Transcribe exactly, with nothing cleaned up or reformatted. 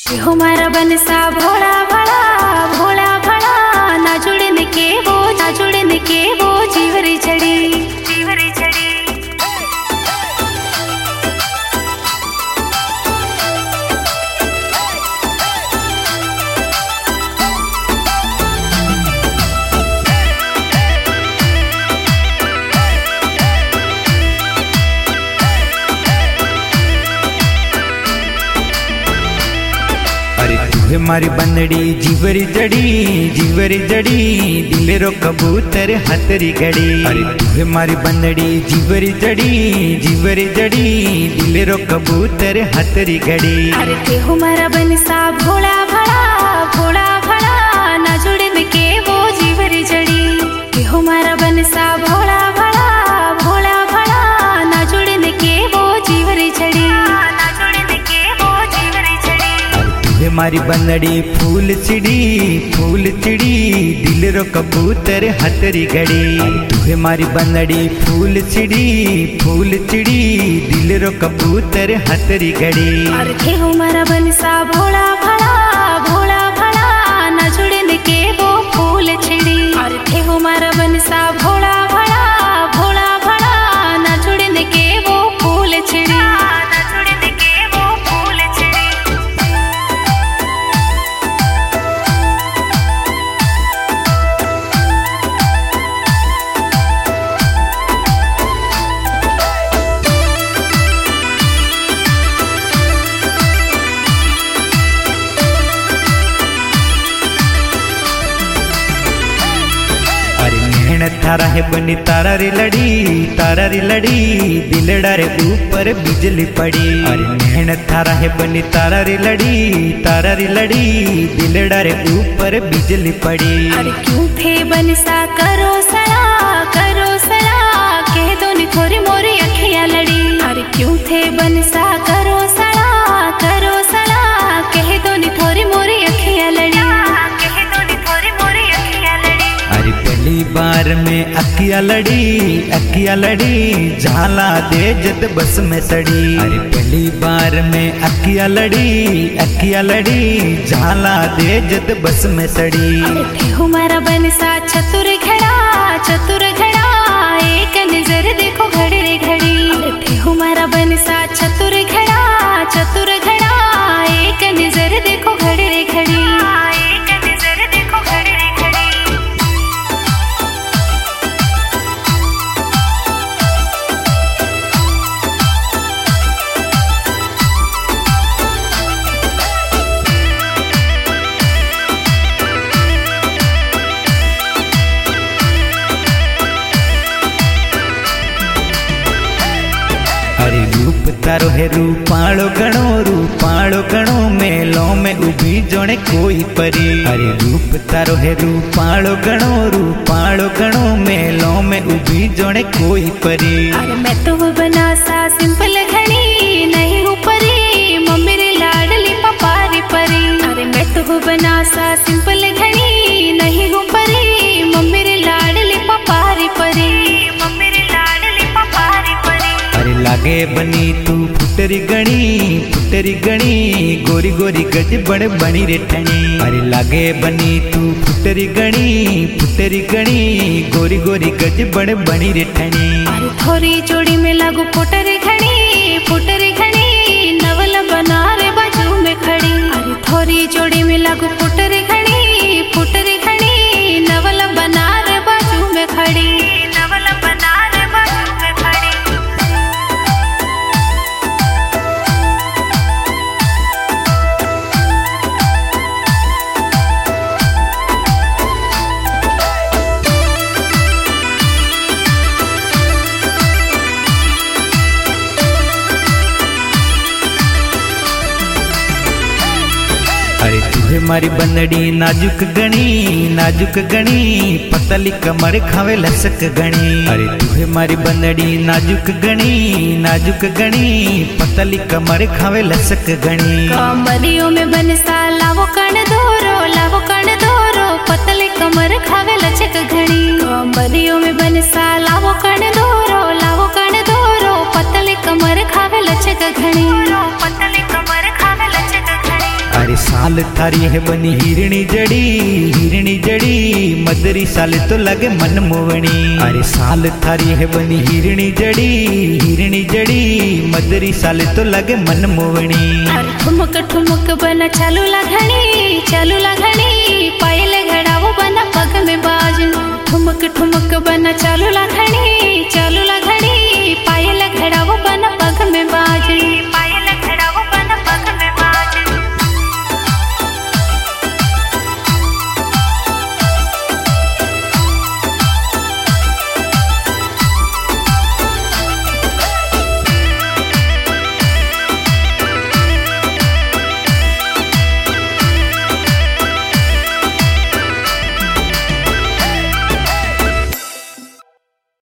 हमारा बनसा भोला भला भोला भला ना जुड़ने के वो ना जुड़ने के वो जीवरी चढ़ी जीवरी चढ़ी। अरे तुहे मारी बंदड़ी जीवरी जड़ी जीवरी जड़ी दिलेरो कबूतर हतरी घड़ी। अरे तुहे मारी बंदड़ी जीवरी जड़ी जीवरी जड़ी दिलेरो कबूतर हतरी घड़ी। अरे ते हमारा बनसा भोला भला भोला भला ना जुड़ने के वो जीवरी जड़ी। ते हमारा बनसा भोला भला भोला भला ना जुड़ने के वो जीवरी जड़ी ना जुड़ने के वो जीवरी जड़ी। मारी बंदड़ी फूल चिड़ी फूल चिड़ी दिलरो कबूतर हतरी घड़ी। तुहे मारी बंदड़ी फूल चिड़ी फूल चिड़ी दिलरो कबूतर हतरी घड़ी। अरे थे हमारा बनसा भोला भला भोला भला ना जुड़ने के वो फूल चिड़ी। अरे थे हमारा बनसा भोला भला भोला भला ना जुड़ने के वो फूल चिड़ी ना जुड़ने के वो फूल चिड़ी। थारा है बनी तारा री लड़ी तारा री लड़ी दिलड़ा रे ऊपर बिजली पड़ी। अरे मेहनत थारा है बनी तारा री लड़ी तारा री लड़ी दिलड़ा रे ऊपर बिजली पड़ी। अरे क्यों थे बनसा करो सला करो सला कह दो नी थोड़ी मोरी अखियां लड़ी। अरे क्यों थे बनसा करो सला करो सला कह दो नी थोड़ी मोरी अखियां लड़ी कह दो नी थोड़ी मोरी अखियां लड़ी। अरे पहली बार में अखिया लड़ी अखिया लड़ी झाला दे जद बस में सड़ी। अरे पहली बार में अखिया लड़ी अखिया लड़ी झाला दे जद बस में सड़ी। अरे हमारा बनसा चतुर घड़ा चतुर घड़ा एक नजर देखो घड़ी रे घड़ी। अरे हमारा बनसा चतुर घड़ा चतुर घड़ा एक नजर देखो घड़ी रे घड़ी एक नजर देखो घड़ी रे घड़ी। अरे रूप तारो है रूपालो गणो रूपालो गणो मेलो में उभी जोने कोई परी। अरे रूप तारो है रूपालो गणो रूपालो गणो मेलो में उभी जोने कोई परी। अरे मैं तो बनासा सिंपल घड़ी नहीं हूँ परी मम्मी रे लाडली पपारी परी। अरे मैं तो बनासा सिंपल घड़ी नहीं हूँ परी मम्मी रे लाडली पपारी परी मम्मी रे लाडली पपारी परी। अरे लागे बनी तू फुटरी गणी फुटरी गणी गोरी गोरी गज बड़ बनी रे ठणी। अरे लागे बनी तू फुटरी गणी फुटरी गणी गोरी गोरी गज बड़ बनी रे ठणी। अरे थोड़ी जोड़ी में लागू फुटरी घड़ी फुटरी घड़ी नवल बना रे बाजू में खड़ी। अरे थोड़ी जोड़ी में लागू फुटरी घड़ी फुटरी घड़ी नवल बना रे बाजू में खड़ी नवल बना रे बाजू में खड़ी। अरे तुहे मारी बंदड़ी नाजुक गणी नाजुक गणी पतली कमर खावे लसक गणी। अरे तुहे मारी बंदड़ी नाजुक गणी नाजुक गणी पतली कमर खावे लसक गणी। कमरियों में बनसा लावो कण दोरो लावो कण दोरो पतले कमर खावे लचक घड़ी। कमरियों में बनसा लावो कण दोरो लावो कण दोरो पतले कमर खावे लचक घड़ी पतले कमर खावे लचक घड़ी। अरे साल थारी है बनी हिरणी जड़ी हिरणी जड़ी मदरी साले तो लगे मन मोवनी। अरे साल थारी है बनी हिरणी जड़ी हिरणी जड़ी मदरी साले तो लगे मन मोवनी। अरे ठुमक ठुमक बना चालू लागणी चालू लागणी पायल घड़ाओ बना पग में बाजू ठुमक ठुमक बना चालू लागणी चालू लागणी